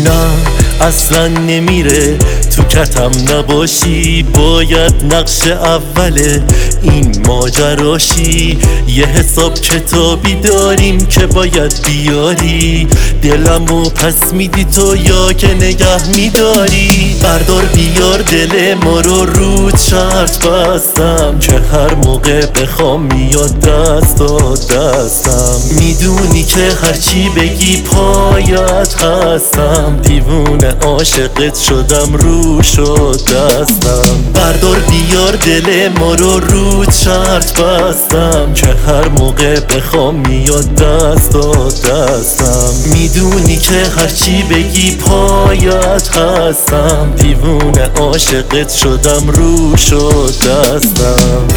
نه اصلا نمیره، تو کتم نباشی باید نقش اوله این ماجراشی. یه حساب کتابی داریم که باید بیاری، دلمو پس میدی تو یا که نگه میداری؟ بردار بیار دل ما رو شرط بستم که هر موقع بخوام میاد دستم. میدونی که هرچی بگی پایت هستم، دیوونه عاشقت شدم رو شد دستم. بردار بیار دل ما رو شرط بستم که هر موقع بخوام میاد دستم. میدونی که هرچی بگی پایت هستم، دیوونه عاشقت شدم رو شد دستم.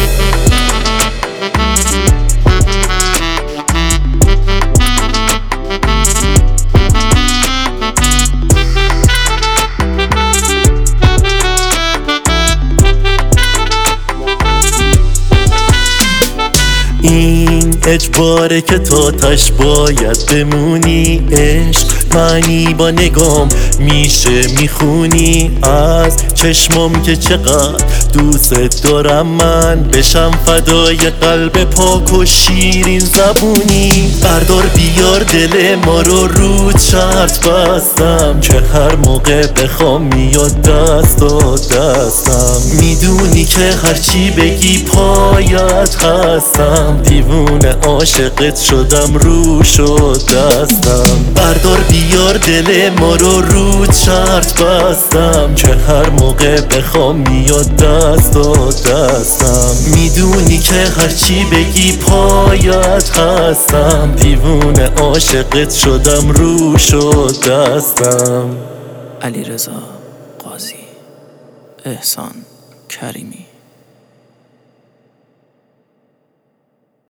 این اجباره که تا تش باید بمونی، عشق معنی با نگام میشه میخونی از چشمام که چقدر دوست دارم من، بشم فدای قلب پاک و شیرین زبونی. بردار بیار دل ما رو شرط بستم که هر موقع بخوام میاد دستم. میدونی که هرچی بگی پایت هستم، دیوونه عاشقت شدم رو شد دستم. بردار بیار دل ما رو شرط بستم که هر موقع بخوام میاد دستم. میدونی که هرچی بگی پایت هستم، دیوونه عاشقت شدم رو شد دستم. علیرضا قاضی، احسان کریمی.